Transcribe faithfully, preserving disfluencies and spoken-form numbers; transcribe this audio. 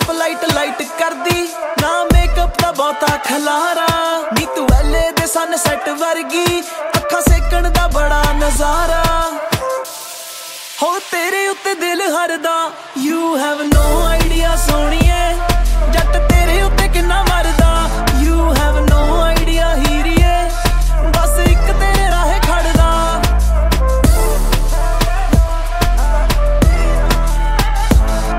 makeup light light ਕਰਦੀ ਨਾ makeup ਦਾ ਬਹੁਤਾ ਖਲਾਰਾ ਨੀ ਤੂੰ ਐਲੇ ਦੇ ਸਨਸੈਟ ਵਰਗੀ ਅੱਖਾਂ ਸੇਕਣ ਦਾ ਬੜਾ ਨਜ਼ਾਰਾ ਹੋ ਤੇਰੇ ਉੱਤੇ ਦਿਲ ਹਰਦਾ you have no